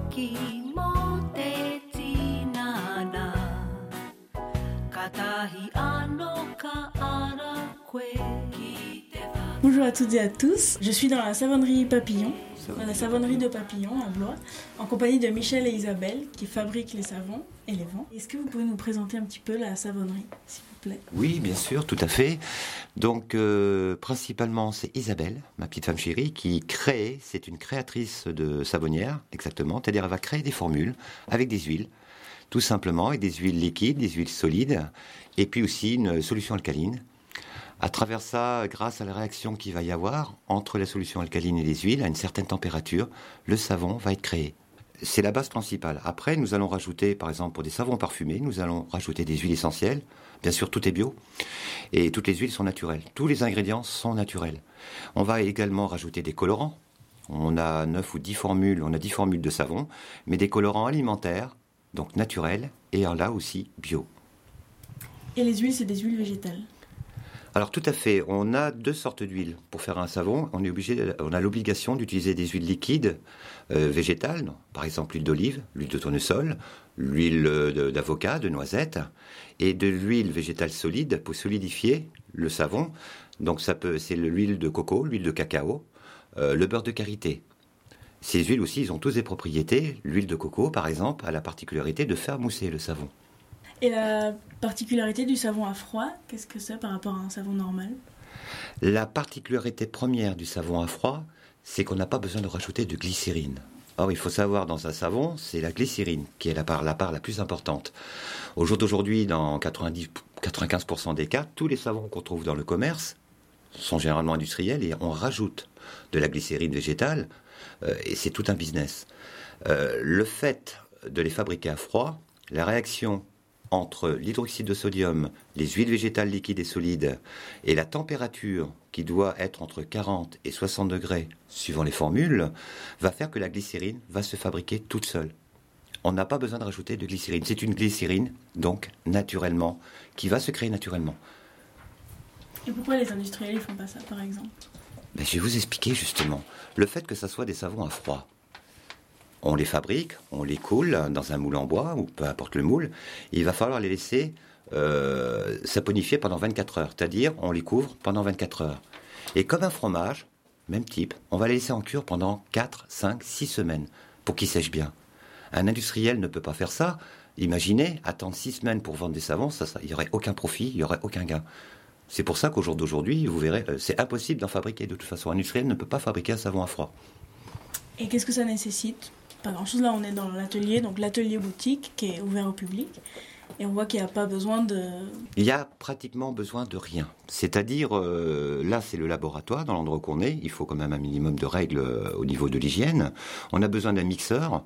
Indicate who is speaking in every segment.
Speaker 1: Bonjour à toutes et à tous, je suis dans la savonnerie Papillon, la savonnerie de Papillon à Blois, en compagnie de Michel et Isabelle qui fabriquent les savons et les vendent. Est-ce que vous pouvez nous présenter un petit peu la savonnerie, s'il vous plaît ?
Speaker 2: Oui, bien sûr, tout à fait. Donc, principalement, c'est Isabelle, ma petite femme chérie, qui crée, c'est une créatrice de savonnière, exactement, c'est-à-dire elle va créer des formules avec des huiles, tout simplement, avec des huiles liquides, des huiles solides, et puis aussi une solution alcaline. À travers ça, grâce à la réaction qu'il va y avoir entre la solution alcaline et les huiles, à une certaine température, le savon va être créé. C'est la base principale. Après, nous allons rajouter, par exemple, pour des savons parfumés, nous allons rajouter des huiles essentielles. Bien sûr, tout est bio. Et toutes les huiles sont naturelles. Tous les ingrédients sont naturels. On va également rajouter des colorants. On a 9 ou 10 formules, on a 10 formules de savon, mais des colorants alimentaires, donc naturels, et là aussi bio.
Speaker 1: Et les huiles, c'est des huiles végétales ?
Speaker 2: Alors tout à fait, on a deux sortes d'huiles. Pour faire un savon, on a l'obligation d'utiliser des huiles liquides végétales, par exemple l'huile d'olive, l'huile de tournesol, l'huile d'avocat, de noisette, et de l'huile végétale solide pour solidifier le savon. Donc c'est l'huile de coco, l'huile de cacao, le beurre de karité. Ces huiles aussi, ils ont tous des propriétés. L'huile de coco, par exemple, a la particularité de faire mousser le savon.
Speaker 1: Et la particularité du savon à froid, qu'est-ce que c'est par rapport à un savon normal ?
Speaker 2: La particularité première du savon à froid, c'est qu'on n'a pas besoin de rajouter de glycérine. Or, il faut savoir, dans un savon, c'est la glycérine qui est la part la plus importante. Au jour d'aujourd'hui, dans 95% des cas, tous les savons qu'on trouve dans le commerce sont généralement industriels et on rajoute de la glycérine végétale et c'est tout un business. Le fait de les fabriquer à froid, la réaction entre l'hydroxyde de sodium, les huiles végétales liquides et solides, et la température qui doit être entre 40 et 60 degrés, suivant les formules, va faire que la glycérine va se fabriquer toute seule. On n'a pas besoin de rajouter de glycérine. C'est une glycérine, donc, naturellement, qui va se créer naturellement.
Speaker 1: Et pourquoi les industriels ne font pas ça, par exemple ?
Speaker 2: Je vais vous expliquer, justement. Le fait que ça soit des savons à froid. On les fabrique, on les coule dans un moule en bois, ou peu importe le moule. Il va falloir les laisser saponifier pendant 24 heures. C'est-à-dire, on les couvre pendant 24 heures. Et comme un fromage, même type, on va les laisser en cure pendant 4, 5, 6 semaines pour qu'ils sèchent bien. Un industriel ne peut pas faire ça. Imaginez, attendre 6 semaines pour vendre des savons, il n'y aurait aucun profit, il n'y aurait aucun gain. C'est pour ça qu'au jour d'aujourd'hui, vous verrez, c'est impossible d'en fabriquer. De toute façon, un industriel ne peut pas fabriquer un savon à froid.
Speaker 1: Et qu'est-ce que ça nécessite ? Pas grand-chose, là on est dans l'atelier, donc l'atelier boutique qui est ouvert au public, et on voit qu'il n'y a pas besoin de...
Speaker 2: Il y a pratiquement besoin de rien. C'est-à-dire, là c'est le laboratoire dans l'endroit qu'on est, il faut quand même un minimum de règles au niveau de l'hygiène. On a besoin d'un mixeur,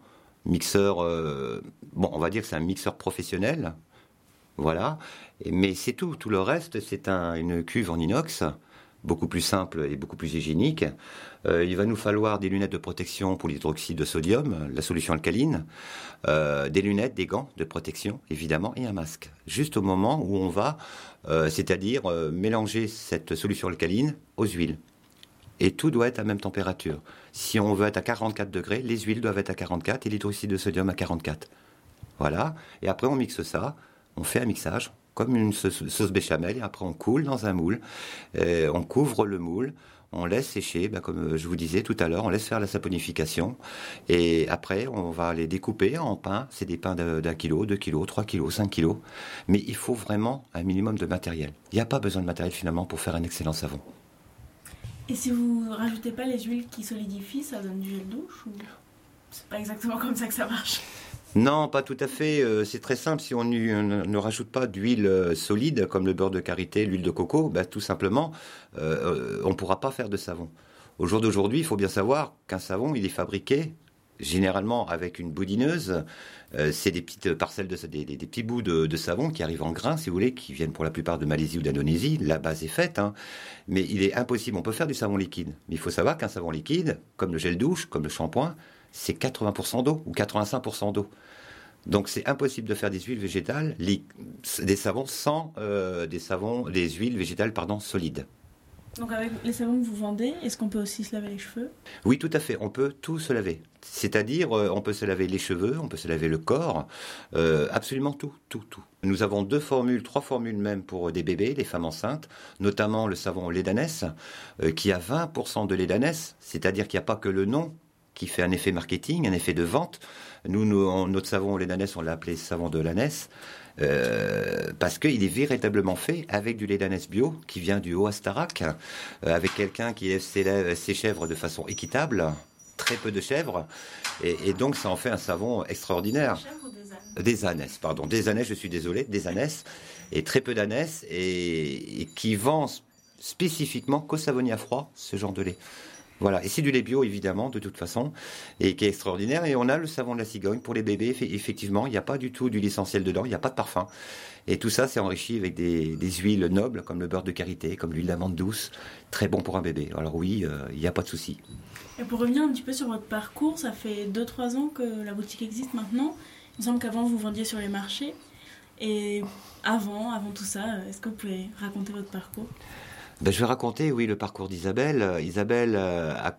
Speaker 2: on va dire que c'est un mixeur professionnel, voilà, mais c'est tout. Tout le reste, c'est une cuve en inox, beaucoup plus simple et beaucoup plus hygiénique. Il va nous falloir des lunettes de protection pour l'hydroxyde de sodium, la solution alcaline, des lunettes, des gants de protection, évidemment, et un masque. Juste au moment où on va, c'est-à-dire mélanger cette solution alcaline aux huiles. Et tout doit être à la même température. Si on veut être à 44 degrés, les huiles doivent être à 44 et l'hydroxyde de sodium à 44. Voilà. Et après, on mixe ça, on fait un mixage, comme une sauce béchamel, et après on coule dans un moule, on couvre le moule, on laisse sécher, comme je vous disais tout à l'heure, on laisse faire la saponification, et après on va les découper en pains, c'est des pains d'1 kg, 2 kg, 3 kg, 5 kg, mais il faut vraiment un minimum de matériel. Il n'y a pas besoin de matériel finalement pour faire un excellent savon.
Speaker 1: Et si vous ne rajoutez pas les huiles qui solidifient, ça donne du gel douche ou c'est pas exactement comme ça que ça marche ?
Speaker 2: Non, pas tout à fait. C'est très simple. Si on ne rajoute pas d'huile solide, comme le beurre de karité, l'huile de coco, tout simplement, on ne pourra pas faire de savon. Au jour d'aujourd'hui, il faut bien savoir qu'un savon, il est fabriqué généralement avec une boudineuse. C'est des petites parcelles, des petits bouts de savon qui arrivent en grains, si vous voulez, qui viennent pour la plupart de Malaisie ou d'Indonésie. La base est faite, mais il est impossible. On peut faire du savon liquide, mais il faut savoir qu'un savon liquide, comme le gel douche, comme le shampoing, c'est 80% d'eau ou 85% d'eau. Donc c'est impossible de faire des huiles végétales, des savons sans des huiles végétales solides.
Speaker 1: Donc avec les savons que vous vendez, est-ce qu'on peut aussi se laver les cheveux?
Speaker 2: Oui, tout à fait, on peut tout se laver. C'est-à-dire, on peut se laver les cheveux, on peut se laver le corps, absolument tout. Nous avons 3 formules même pour des bébés, des femmes enceintes, notamment le savon au lait d'ânesse, qui a 20% de lait d'ânesse, c'est-à-dire qu'il n'y a pas que le nom qui fait un effet marketing, un effet de vente. Notre savon au lait d'ânesse, on l'a appelé savon de l'ânesse, parce qu'il est véritablement fait avec du lait d'ânesse bio qui vient du Haut-Astarac, avec quelqu'un qui élève ses chèvres de façon équitable, très peu de chèvres, et donc ça en fait un savon extraordinaire.
Speaker 1: Des chèvres ou des ânes?
Speaker 2: Des ânesses, pardon, des ânesses, je suis désolé, des ânesses, et très peu d'ânesses, et qui vend spécifiquement qu'au savonnier à froid ce genre de lait. Voilà, et c'est du lait bio évidemment de toute façon, et qui est extraordinaire. Et on a le savon de la cigogne pour les bébés, effectivement, il n'y a pas du tout d'huile essentielle dedans, il n'y a pas de parfum. Et tout ça c'est enrichi avec des huiles nobles comme le beurre de karité, comme l'huile d'amande douce, très bon pour un bébé. Alors oui, il n'y a pas de souci.
Speaker 1: Et pour revenir un petit peu sur votre parcours, ça fait 2-3 ans que la boutique existe maintenant. Il me semble qu'avant vous vendiez sur les marchés. Et avant tout ça, est-ce que vous pouvez raconter votre parcours?
Speaker 2: Je vais raconter, oui, le parcours d'Isabelle. Isabelle a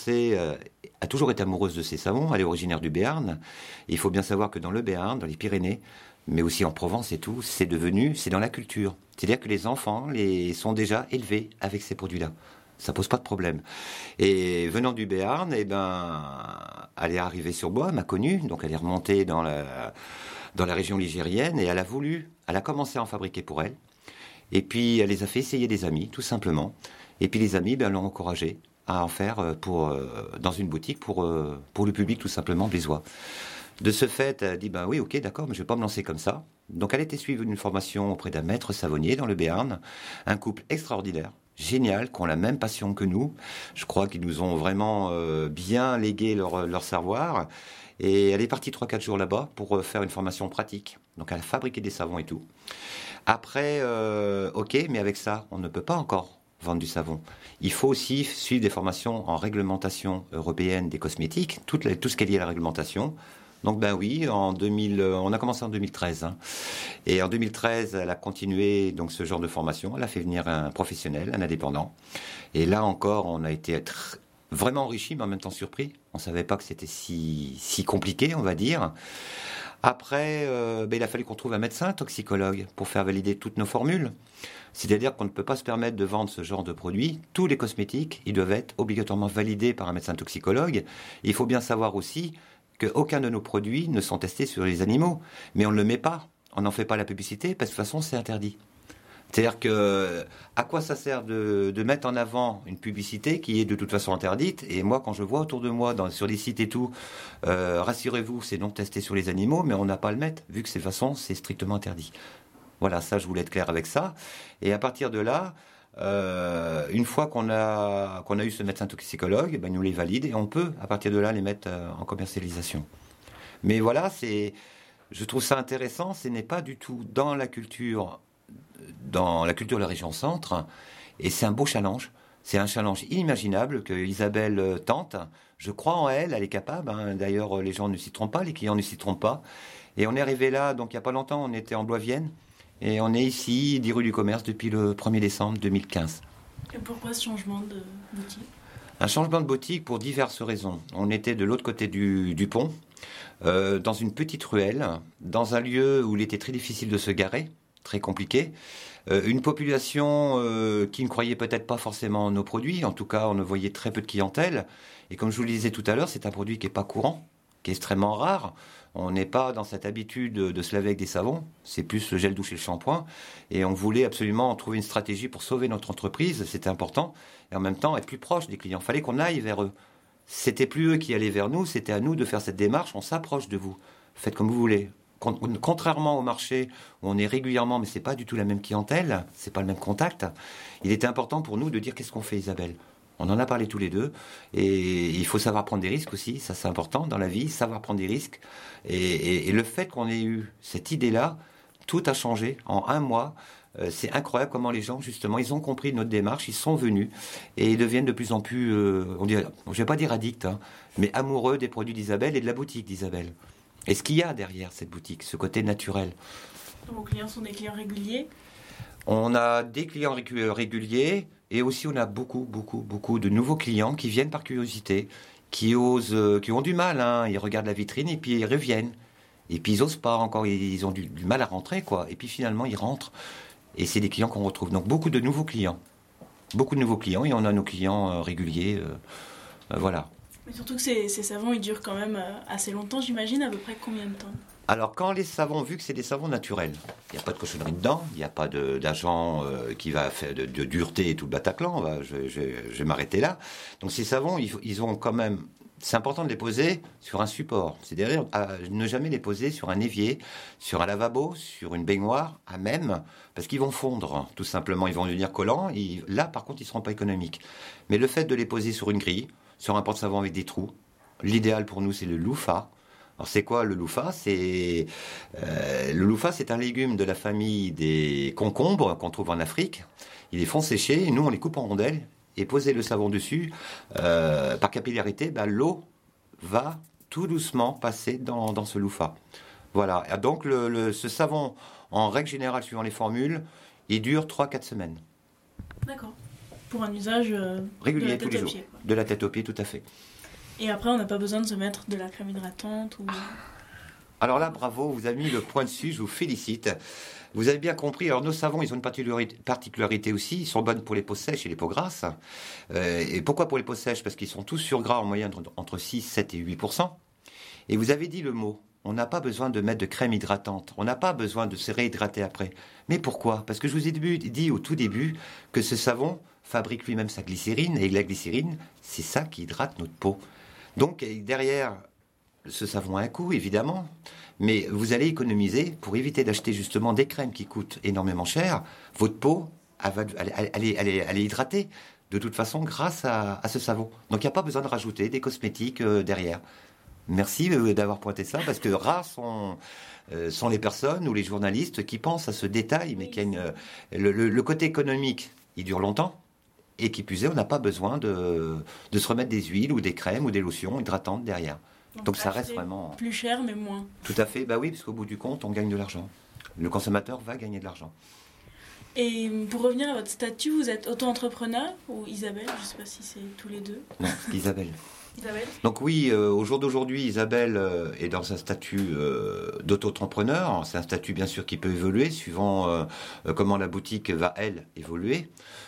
Speaker 2: toujours été amoureuse de ses savons. Elle est originaire du Béarn. Et il faut bien savoir que dans le Béarn, dans les Pyrénées, mais aussi en Provence et tout, c'est dans la culture. C'est-à-dire que les enfants sont déjà élevés avec ces produits-là. Ça pose pas de problème. Et venant du Béarn, elle est arrivée sur Blois, m'a connue, donc elle est remontée dans la région ligérienne et elle a commencé à en fabriquer pour elle. Et puis, elle les a fait essayer des amis, tout simplement. Et puis, les amis l'ont encouragée à en faire dans une boutique pour le public, tout simplement, bézois. De ce fait, elle a dit, oui, ok, d'accord, mais je ne vais pas me lancer comme ça. Donc, elle a été suivie d'une formation auprès d'un maître savonnier dans le Béarn. Un couple extraordinaire, génial, qui ont la même passion que nous. Je crois qu'ils nous ont vraiment bien légué leur savoir. Et elle est partie 3-4 jours là-bas pour faire une formation pratique. Donc, elle a fabriqué des savons et tout. Après, ok, mais avec ça, on ne peut pas encore vendre du savon. Il faut aussi suivre des formations en réglementation européenne des cosmétiques, tout ce qui est lié à la réglementation. Donc oui, on a commencé en 2013. Et en 2013, elle a continué donc ce genre de formation. Elle a fait venir un professionnel, un indépendant. Et là encore, on a été vraiment enrichis, mais en même temps surpris. On ne savait pas que c'était si compliqué, on va dire. Après, il a fallu qu'on trouve un médecin toxicologue pour faire valider toutes nos formules. C'est-à-dire qu'on ne peut pas se permettre de vendre ce genre de produits. Tous les cosmétiques, ils doivent être obligatoirement validés par un médecin toxicologue. Et il faut bien savoir aussi qu'aucun de nos produits ne sont testés sur les animaux. Mais on ne le met pas. On n'en fait pas la publicité parce que de toute façon, c'est interdit. C'est-à-dire que, à quoi ça sert de mettre en avant une publicité qui est de toute façon interdite? Et moi, quand je vois autour de moi, sur les sites et tout, rassurez-vous, c'est non testé sur les animaux, mais on n'a pas à le mettre, vu que de toute façon, c'est strictement interdit. Voilà, ça, je voulais être clair avec ça. Et à partir de là, une fois qu'on a eu ce médecin toxicologue, il nous les valide et on peut, à partir de là, les mettre en commercialisation. Mais voilà, je trouve ça intéressant, ce n'est pas du tout dans la culture de la région centre, et c'est un beau challenge. C'est un challenge inimaginable que Isabelle tente. Je crois en elle, elle est capable. D'ailleurs, les gens ne s'y trompent pas, les clients ne s'y trompent pas. Et on est arrivé là, donc il n'y a pas longtemps, on était en Blois-Vienne, et on est ici, 10 rue du Commerce, depuis le 1er décembre 2015.
Speaker 1: Et pourquoi ce changement de boutique?
Speaker 2: Un changement de boutique pour diverses raisons. On était de l'autre côté du pont, dans une petite ruelle, dans un lieu où il était très difficile de se garer, très compliqué. Une population qui ne croyait peut-être pas forcément en nos produits. En tout cas, on ne voyait très peu de clientèle. Et comme je vous le disais tout à l'heure, c'est un produit qui n'est pas courant, qui est extrêmement rare. On n'est pas dans cette habitude de se laver avec des savons. C'est plus le gel douche et le shampoing. Et on voulait absolument trouver une stratégie pour sauver notre entreprise. C'était important. Et en même temps, être plus proche des clients. Il fallait qu'on aille vers eux. C'était plus eux qui allaient vers nous. C'était à nous de faire cette démarche. On s'approche de vous. Faites comme vous voulez. Contrairement au marché où on est régulièrement, mais c'est pas du tout la même clientèle, c'est pas le même contact, il était important pour nous de dire qu'est-ce qu'on fait, Isabelle. On en a parlé tous les deux, et il faut savoir prendre des risques aussi, ça c'est important dans la vie, savoir prendre des risques. Et le fait qu'on ait eu cette idée-là, tout a changé en un mois. C'est incroyable comment les gens, justement, ils ont compris notre démarche, ils sont venus, et ils deviennent de plus en plus, je vais pas dire addicts, mais amoureux des produits d'Isabelle et de la boutique d'Isabelle. Et ce qu'il y a derrière cette boutique, ce côté naturel.
Speaker 1: Vos clients sont des clients réguliers?
Speaker 2: On a des clients réguliers Et aussi, on a beaucoup de nouveaux clients qui viennent par curiosité, qui ont du mal, hein. Ils regardent la vitrine et puis ils reviennent. Et puis ils osent pas encore, ils ont du mal à rentrer, quoi. Et puis finalement, ils rentrent. Et c'est des clients qu'on retrouve. Donc beaucoup de nouveaux clients. Beaucoup de nouveaux clients, et on a nos clients réguliers. Voilà.
Speaker 1: Mais surtout que ces savons, ils durent quand même assez longtemps, j'imagine, à peu près combien de temps?
Speaker 2: Alors quand les savons, vu que c'est des savons naturels, il n'y a pas de cochonnerie dedans, il n'y a pas d'agent qui va faire de dureté et tout le Bataclan, je vais m'arrêter là. Donc ces savons, ils ont quand même... C'est important de les poser sur un support. C'est-à-dire ne jamais les poser sur un évier, sur un lavabo, sur une baignoire, à même, parce qu'ils vont fondre, tout simplement. Ils vont devenir collants. Là, par contre, ils ne seront pas économiques. Mais le fait de les poser sur une grille, sur un porte-savon avec des trous, l'idéal pour nous, c'est le louffa. Alors, c'est quoi le louffa? Le louffa, c'est un légume de la famille des concombres qu'on trouve en Afrique. Ils les font sécher, et nous, on les coupe en rondelles. Et poser le savon dessus, par capillarité, l'eau va tout doucement passer dans ce louffa. Voilà. Et donc, ce savon, en règle générale, suivant les formules, il dure 3-4 semaines.
Speaker 1: D'accord. Pour un usage
Speaker 2: régulier, tous les jours. De la tête aux pieds, tout à fait.
Speaker 1: Et après, on n'a pas besoin de se mettre de la crème hydratante ou...
Speaker 2: Alors là, bravo, vous avez mis le point dessus, je vous félicite. Vous avez bien compris. Alors, nos savons, ils ont une particularité aussi. Ils sont bonnes pour les peaux sèches et les peaux grasses. Et pourquoi pour les peaux sèches? Parce qu'ils sont tous surgras en moyenne entre 6, 7 et 8%. Et vous avez dit le mot. On n'a pas besoin de mettre de crème hydratante. On n'a pas besoin de se réhydrater après. Mais pourquoi? Parce que je vous ai dit au tout début que ce savon fabrique lui-même sa glycérine. Et la glycérine, c'est ça qui hydrate notre peau. Donc, derrière... Ce savon a un coût, évidemment, mais vous allez économiser pour éviter d'acheter justement des crèmes qui coûtent énormément cher. Votre peau, elle est hydratée de toute façon grâce à ce savon. Donc il n'y a pas besoin de rajouter des cosmétiques derrière. Merci d'avoir pointé ça, parce que rares sont les personnes ou les journalistes qui pensent à ce détail, mais qu'il y a le côté économique, il dure longtemps. Et qui plus est, on n'a pas besoin de se remettre des huiles ou des crèmes ou des lotions hydratantes derrière. Donc ça reste vraiment...
Speaker 1: Plus cher, mais moins.
Speaker 2: Tout à fait, oui, parce qu'au bout du compte, on gagne de l'argent. Le consommateur va gagner de l'argent.
Speaker 1: Et pour revenir à votre statut, vous êtes auto-entrepreneur ou Isabelle? Je ne sais pas si c'est tous les deux.
Speaker 2: Non, Isabelle.
Speaker 1: Isabelle.
Speaker 2: Donc oui, au jour d'aujourd'hui, Isabelle est dans un statut d'auto-entrepreneur. C'est un statut, bien sûr, qui peut évoluer suivant comment la boutique va, elle, évoluer.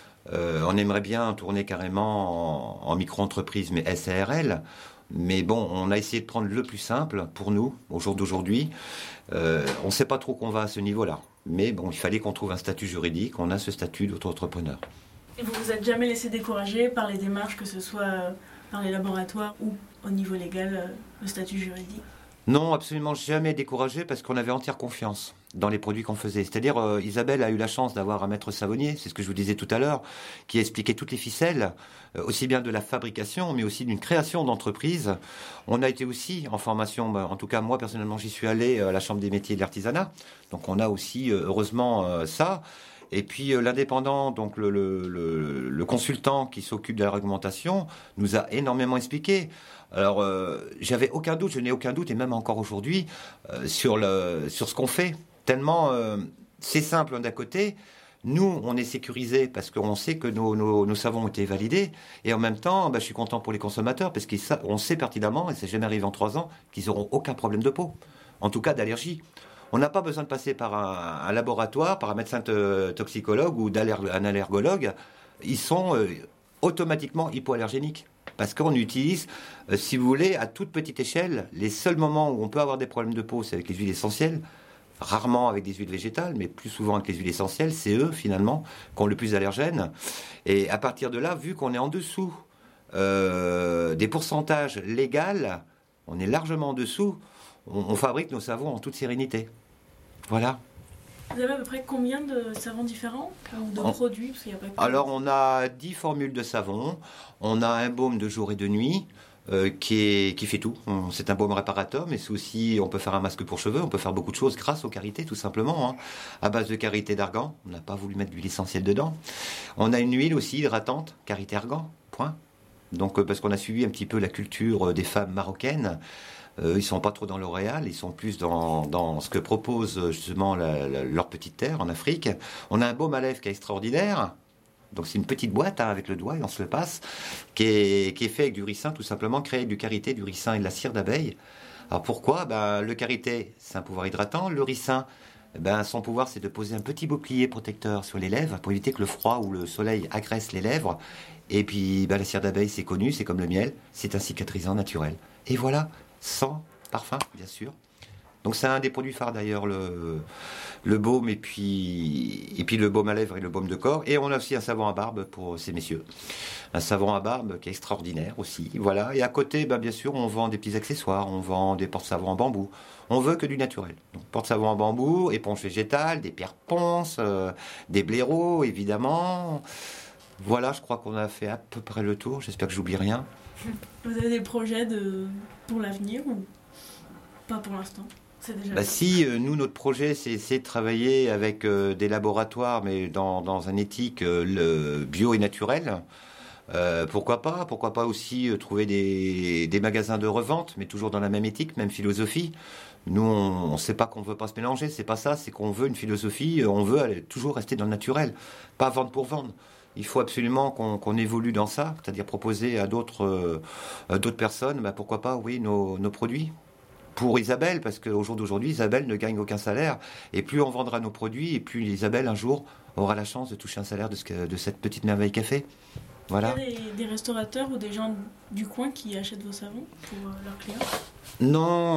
Speaker 2: On aimerait bien tourner carrément en micro-entreprise, mais SARL. Mais bon, on a essayé de prendre le plus simple pour nous, au jour d'aujourd'hui. On ne sait pas trop qu'on va à ce niveau-là. Mais bon, il fallait qu'on trouve un statut juridique. On a ce statut d'auto-entrepreneur.
Speaker 1: Et vous vous êtes jamais laissé décourager par les démarches, que ce soit par les laboratoires ou au niveau légal, le statut juridique?
Speaker 2: Non, absolument jamais découragé, parce qu'on avait entière confiance dans les produits qu'on faisait. C'est-à-dire, Isabelle a eu la chance d'avoir un maître savonnier, c'est ce que je vous disais tout à l'heure, qui a expliqué toutes les ficelles, aussi bien de la fabrication, mais aussi d'une création d'entreprise. On a été aussi en formation, en tout cas moi personnellement j'y suis allé à la Chambre des métiers et de l'artisanat, donc on a aussi heureusement ça. Et puis l'indépendant, donc le consultant qui s'occupe de la réglementation, nous a énormément expliqué. Alors, j'avais aucun doute, je n'ai aucun doute, et même encore aujourd'hui, sur ce qu'on fait. Tellement c'est simple d'un côté. Nous, on est sécurisé parce qu'on sait que nos savons ont été validés. Et en même temps, je suis content pour les consommateurs parce qu'on sait pertinemment, et c'est jamais arrivé en 3 ans, qu'ils n'auront aucun problème de peau. En tout cas, d'allergie. On n'a pas besoin de passer par un laboratoire, par un médecin toxicologue ou un allergologue. Ils sont automatiquement hypoallergéniques. Parce qu'on utilise, si vous voulez, à toute petite échelle, les seuls moments où on peut avoir des problèmes de peau, c'est avec les huiles essentielles. Rarement avec des huiles végétales, mais plus souvent avec les huiles essentielles. C'est eux, finalement, qui ont le plus d'allergènes. Et à partir de là, vu qu'on est en dessous des pourcentages légaux, on est largement en dessous, on fabrique nos savons en toute sérénité. Voilà.
Speaker 1: Vous avez à peu près combien de savons différents ou de produits? Parce qu'il y a pas que...
Speaker 2: Alors, on a 10 formules de savon. On a un baume de jour et de nuit qui fait tout. C'est un baume réparateur, mais c'est aussi, on peut faire un masque pour cheveux. On peut faire beaucoup de choses grâce aux karités, tout simplement. Hein, à base de karité d'argan. On n'a pas voulu mettre d'huile essentielle dedans. On a une huile aussi hydratante, karité argan, point. Donc, parce qu'on a suivi un petit peu la culture des femmes marocaines. Ils ne sont pas trop dans L'Oréal, ils sont plus dans ce que propose justement leur petite terre en Afrique. On a un baume à lèvres qui est extraordinaire, Donc c'est une petite boîte avec le doigt et on se le passe, qui est fait avec du ricin, tout simplement, créé avec du karité, du ricin et de la cire d'abeille. Alors pourquoi ? Le karité, c'est un pouvoir hydratant. Le ricin, son pouvoir, c'est de poser un petit bouclier protecteur sur les lèvres pour éviter que le froid ou le soleil agresse les lèvres. Et puis la cire d'abeille, c'est connu, c'est comme le miel, c'est un cicatrisant naturel. Et voilà, sans parfum, bien sûr. Donc c'est un des produits phares d'ailleurs, le baume et puis le baume à lèvres et le baume de corps. Et on a aussi un savon à barbe pour ces messieurs. Un savon à barbe qui est extraordinaire aussi. Voilà. Et à côté, bien sûr, on vend des petits accessoires, on vend des porte-savons en bambou. On veut que du naturel. Donc porte-savon en bambou, éponge végétale, des pierres ponces, des blaireaux évidemment. Voilà, je crois qu'on a fait à peu près le tour. J'espère que j'oublie rien.
Speaker 1: Vous avez des projets pour l'avenir ou pas pour l'instant ?
Speaker 2: Si, nous, notre projet, c'est essayer de travailler avec des laboratoires, mais dans un éthique le bio et naturel. Pourquoi pas aussi trouver des magasins de revente, mais toujours dans la même éthique, même philosophie. Nous, on ne sait pas qu'on ne veut pas se mélanger, c'est pas ça, c'est qu'on veut une philosophie, on veut toujours rester dans le naturel, pas vendre pour vendre. Il faut absolument qu'on évolue dans ça, c'est-à-dire proposer à d'autres personnes, pourquoi pas, oui, nos produits. Pour Isabelle, parce qu'au jour d'aujourd'hui, Isabelle ne gagne aucun salaire. Et plus on vendra nos produits, et plus Isabelle, un jour, aura la chance de toucher un salaire de cette petite merveille café. Voilà.
Speaker 1: Il y a des restaurateurs ou des gens du coin qui achètent vos savons pour leurs clients ?
Speaker 2: Non,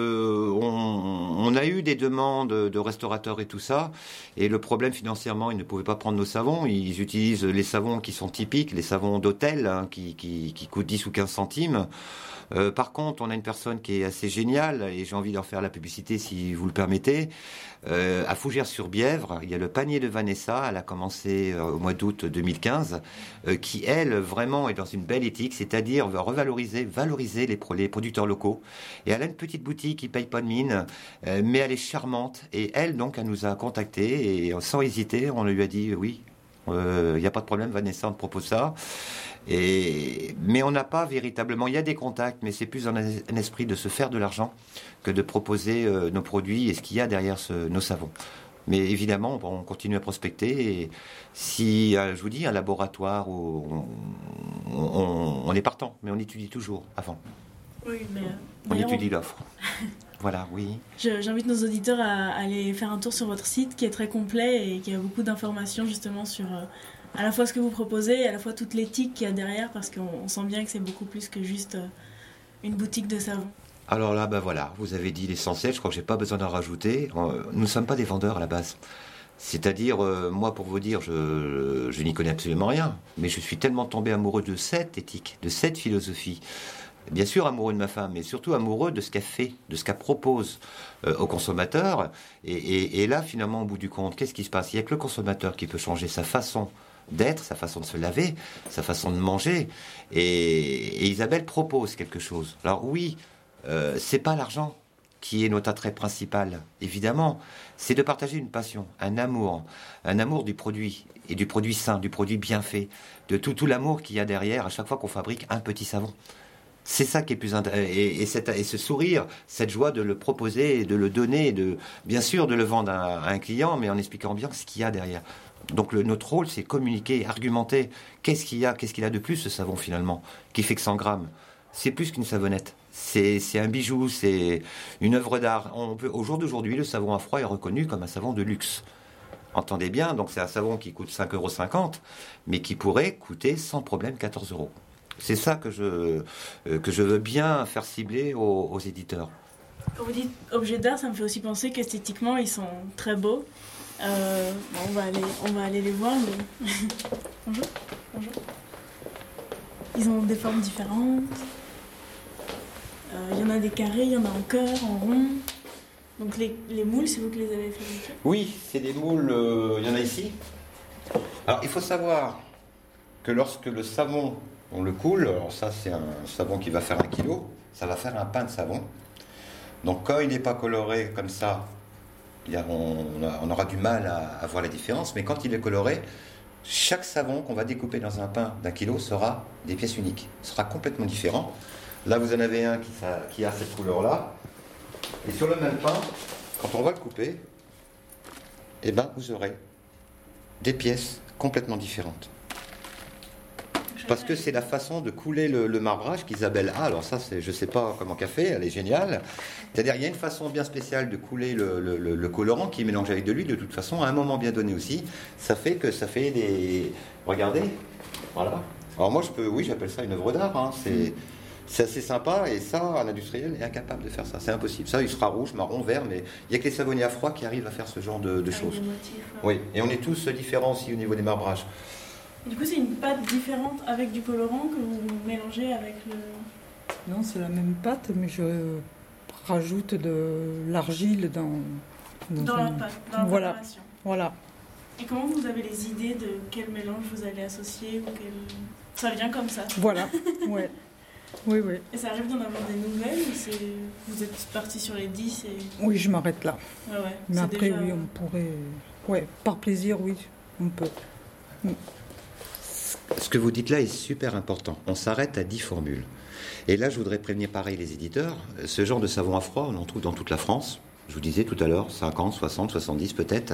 Speaker 2: on a eu des demandes de restaurateurs et tout ça. Et le problème, financièrement, ils ne pouvaient pas prendre nos savons. Ils utilisent les savons qui sont typiques, les savons d'hôtel, qui coûtent 10 ou 15 centimes. Par contre, on a une personne qui est assez géniale, et j'ai envie d'en faire la publicité si vous le permettez. À Fougères-sur-Bièvre, il y a le panier de Vanessa, elle a commencé au mois d'août 2015, qui, elle, vraiment est dans une belle éthique, c'est-à-dire va valoriser les producteurs locaux. Et elle a une petite boutique qui ne paye pas de mine, mais elle est charmante. Et elle, donc, elle nous a contactés, et sans hésiter, on lui a dit oui, il n'y a pas de problème, Vanessa, on te propose ça. Mais on n'a pas véritablement, il y a des contacts, mais c'est plus un esprit de se faire de l'argent que de proposer nos produits et ce qu'il y a derrière nos savons. Mais évidemment, on continue à prospecter. Et si, je vous dis, un laboratoire, on est partant, mais on étudie toujours avant.
Speaker 1: Oui, mais
Speaker 2: on étudie l'offre. Voilà, oui.
Speaker 1: J'invite nos auditeurs à aller faire un tour sur votre site qui est très complet et qui a beaucoup d'informations justement sur à la fois ce que vous proposez et à la fois toute l'éthique qu'il y a derrière, parce qu'on sent bien que c'est beaucoup plus que juste une boutique de savon.
Speaker 2: Alors là, voilà, vous avez dit l'essentiel, je crois que j'ai pas besoin d'en rajouter. Nous ne sommes pas des vendeurs à la base. C'est-à-dire, moi, pour vous dire, je n'y connais absolument rien, mais je suis tellement tombé amoureux de cette éthique, de cette philosophie. Bien sûr amoureux de ma femme, mais surtout amoureux de ce qu'elle fait, de ce qu'elle propose aux consommateurs. Et là, finalement, au bout du compte, qu'est-ce qui se passe ? Il n'y a que le consommateur qui peut changer sa façon d'être, sa façon de se laver, sa façon de manger. Et Isabelle propose quelque chose. Alors oui, c'est pas l'argent qui est notre attrait principal, évidemment. C'est de partager une passion, un amour du produit, et du produit sain, du produit bien fait, de tout l'amour qu'il y a derrière à chaque fois qu'on fabrique un petit savon. C'est ça qui est plus intéressant. Et ce sourire, cette joie de le proposer, de le donner, bien sûr de le vendre à un client, mais en expliquant bien ce qu'il y a derrière. Donc notre rôle, c'est communiquer, argumenter. Qu'est-ce qu'il a de plus, ce savon, finalement, qui fait que 100 grammes ? C'est plus qu'une savonnette. C'est un bijou, c'est une œuvre d'art. Au jour d'aujourd'hui, le savon à froid est reconnu comme un savon de luxe. Entendez bien, donc c'est un savon qui coûte 5,50 €, mais qui pourrait coûter sans problème 14 €. C'est ça que je veux bien faire cibler aux éditeurs.
Speaker 1: Quand vous dites objet d'art, ça me fait aussi penser qu'esthétiquement, ils sont très beaux. On va aller les voir. Mais... Bonjour. Ils ont des formes différentes. Il y en a des carrés, il y en a en cœur, en rond. Donc les moules, c'est vous qui les avez fabriqués ?
Speaker 2: Oui, c'est des moules, il y en a ici. Alors il faut savoir que lorsque le savon, on le coule, alors ça c'est un savon qui va faire 1 kg, ça va faire un pain de savon. Donc quand il n'est pas coloré comme ça, on aura du mal à voir la différence, mais quand il est coloré, chaque savon qu'on va découper dans un pain d'1 kg sera des pièces uniques, sera complètement différent. Là vous en avez un qui a cette couleur-là, et sur le même pain, quand on va le couper, vous aurez des pièces complètement différentes. Parce que c'est la façon de couler le marbrage qu'Isabelle a. Alors ça, je ne sais pas comment qu'elle fait, elle est géniale. C'est-à-dire, il y a une façon bien spéciale de couler le colorant qui est mélangé avec de l'huile, de toute façon, à un moment bien donné aussi. Ça fait des... Regardez, voilà. Alors moi, j'appelle ça une œuvre d'art. Hein. C'est assez sympa, et ça, un industriel est incapable de faire ça. C'est impossible. Ça, il sera rouge, marron, vert, mais il n'y a que les savonniers à froid qui arrivent à faire ce genre de choses. Oui, et on est tous différents aussi au niveau des marbrages.
Speaker 1: Du coup, c'est une pâte différente avec du colorant que vous mélangez avec le...
Speaker 3: Non, c'est la même pâte, mais je rajoute de l'argile dans
Speaker 1: la pâte, dans la préparation.
Speaker 3: Voilà.
Speaker 1: Et comment vous avez les idées de quel mélange vous allez associer ou Ça vient comme ça.
Speaker 3: Voilà, ouais. Oui.
Speaker 1: Et ça arrive d'en avoir des nouvelles ou vous êtes parti sur les 10 et...
Speaker 3: Oui, je m'arrête là.
Speaker 1: Ouais.
Speaker 3: Mais après, oui, on pourrait... Ouais, par plaisir, oui, on peut.
Speaker 2: Ce que vous dites là est super important. On s'arrête à 10 formules. Et là, je voudrais prévenir pareil les éditeurs. Ce genre de savon à froid, on en trouve dans toute la France. Je vous disais tout à l'heure, 50, 60, 70 peut-être.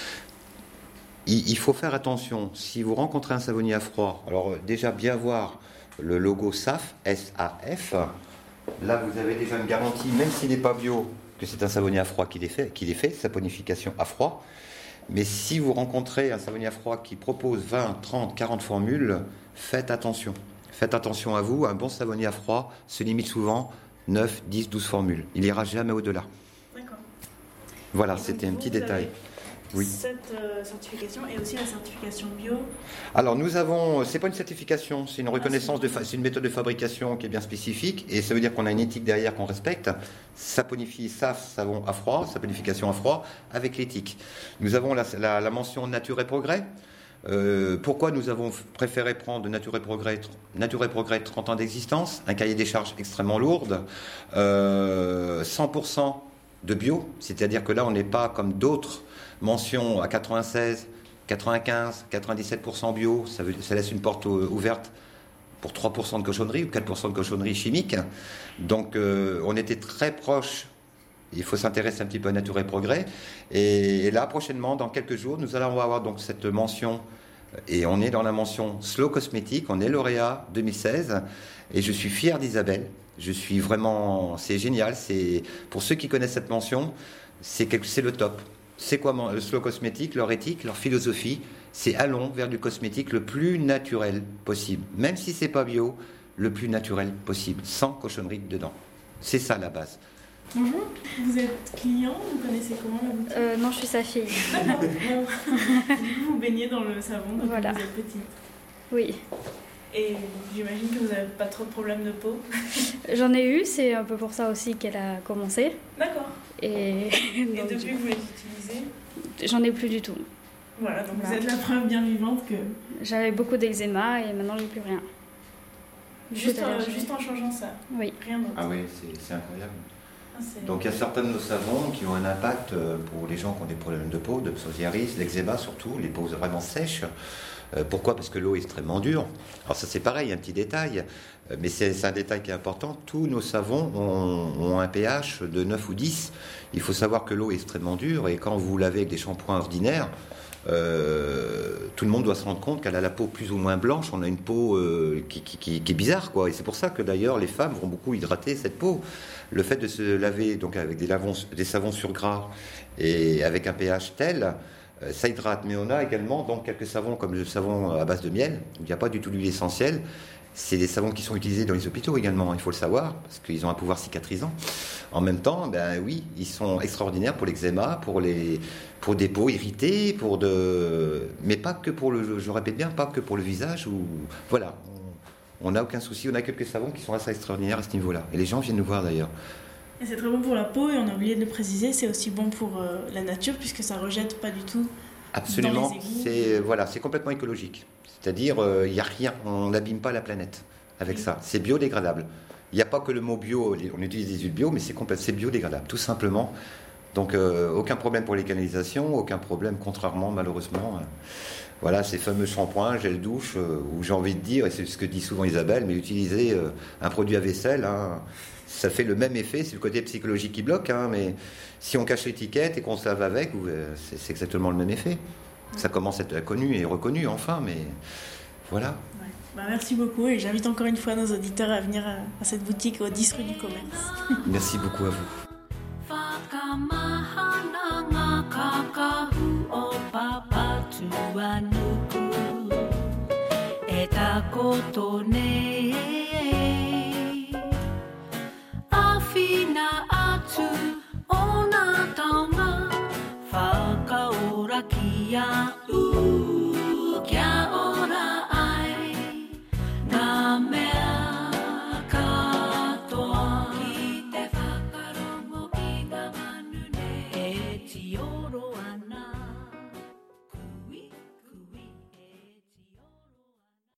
Speaker 2: Il faut faire attention. Si vous rencontrez un savonnier à froid, alors déjà bien voir le logo SAF, S-A-F. Là, vous avez déjà une garantie, même s'il n'est pas bio, que c'est un savonnier à froid qu'il est fait, saponification à froid. Mais si vous rencontrez un savonnier à froid qui propose 20, 30, 40 formules, faites attention. Faites attention à vous. Un bon savonnier à froid se limite souvent 9, 10, 12 formules. Il n'ira jamais au-delà.
Speaker 1: D'accord.
Speaker 2: Voilà, c'était un petit détail. Oui.
Speaker 1: Cette certification et aussi la certification bio.
Speaker 2: Alors nous avons, c'est pas une certification, c'est une reconnaissance, c'est une méthode de fabrication qui est bien spécifique, et ça veut dire qu'on a une éthique derrière qu'on respecte. Saponifie, SAF, savon à froid, saponification à froid, avec l'éthique. Nous avons la mention Nature et Progrès. Pourquoi nous avons préféré prendre Nature et Progrès 30 ans d'existence, un cahier des charges extrêmement lourd, 100% de bio, c'est-à-dire que là on n'est pas comme d'autres mentions à 96, 95, 97% bio, ça laisse une porte ouverte pour 3% de cochonnerie ou 4% de cochonnerie chimique. Donc on était très proche. Il faut s'intéresser un petit peu à Nature et Progrès. Et là, prochainement, dans quelques jours, nous allons avoir donc cette mention. Et on est dans la mention Slow Cosmétique. On est lauréat 2016. Et je suis fier d'Isabelle. Je suis vraiment... C'est génial. Pour ceux qui connaissent cette mention, c'est le top. C'est quoi le Slow Cosmétique? Leur éthique, leur philosophie, c'est allons vers du cosmétique le plus naturel possible. Même si c'est pas bio, le plus naturel possible, sans cochonnerie dedans. C'est ça la base.
Speaker 1: Bonjour, vous êtes client, vous connaissez comment la boutique?
Speaker 4: Non, je suis sa fille.
Speaker 1: D'accord. Du coup, vous baignez dans le savon depuis
Speaker 4: Voilà.
Speaker 1: que vous êtes petite.
Speaker 4: Oui.
Speaker 1: Et j'imagine que vous n'avez pas trop de problèmes de peau.
Speaker 4: J'en ai eu, c'est un peu pour ça aussi qu'elle a commencé.
Speaker 1: D'accord.
Speaker 4: Et donc,
Speaker 1: depuis que vous les utilisez?
Speaker 4: J'en ai plus du tout.
Speaker 1: Voilà, donc vous êtes la preuve bien vivante que...
Speaker 4: J'avais beaucoup d'eczéma et maintenant j'ai plus rien.
Speaker 1: Juste en changeant ça?
Speaker 4: Oui.
Speaker 1: Rien d'autre?
Speaker 2: Ah oui, c'est incroyable. Donc il y a certains de nos savons qui ont un impact pour les gens qui ont des problèmes de peau, de psoriasis, l'eczéma surtout, les peaux vraiment sèches. Pourquoi? Parce que l'eau est extrêmement dure. Alors ça c'est pareil, un petit détail, mais c'est un détail qui est important. Tous nos savons ont un pH de 9 ou 10. Il faut savoir que l'eau est extrêmement dure, et quand vous lavez avec des shampoings ordinaires, tout le monde doit se rendre compte qu'elle a la peau plus ou moins blanche. On a une peau qui est bizarre, quoi. Et c'est pour ça que d'ailleurs les femmes vont beaucoup hydrater cette peau. Le fait de se laver donc avec des savons sur gras et avec un pH tel, ça hydrate. Mais on a également donc quelques savons comme le savon à base de miel, où il n'y a pas du tout d'huile essentielle. C'est des savons qui sont utilisés dans les hôpitaux également, il faut le savoir, parce qu'ils ont un pouvoir cicatrisant. En même temps, ben oui, ils sont extraordinaires pour l'eczéma, pour des peaux irritées, mais pas que pour je répète bien, pas que pour le visage. Voilà, on n'a aucun souci, on a quelques savons qui sont assez extraordinaires à ce niveau-là. Et les gens viennent nous voir d'ailleurs.
Speaker 1: Et c'est très bon pour la peau, et on a oublié de le préciser, c'est aussi bon pour la nature, puisque ça rejette pas du tout.
Speaker 2: Absolument,
Speaker 1: dans les égouts.
Speaker 2: c'est complètement écologique. C'est-à-dire, il n'y a rien, on n'abîme pas la planète avec ça. C'est biodégradable. Il n'y a pas que le mot bio, on utilise des huiles bio, mais c'est biodégradable, tout simplement. Donc, aucun problème pour les canalisations, aucun problème, contrairement, malheureusement. Voilà, ces fameux shampoings, gel douche, où j'ai envie de dire, et c'est ce que dit souvent Isabelle, mais utiliser un produit à vaisselle, hein, ça fait le même effet, c'est le côté psychologique qui bloque, hein, mais si on cache l'étiquette et qu'on se lave avec, c'est exactement le même effet. Ça commence à être connu et reconnu, enfin, mais voilà.
Speaker 1: Ouais. Merci beaucoup et j'invite encore une fois nos auditeurs à venir à cette boutique au 10 rue du Commerce.
Speaker 2: Merci beaucoup à vous.
Speaker 5: Kia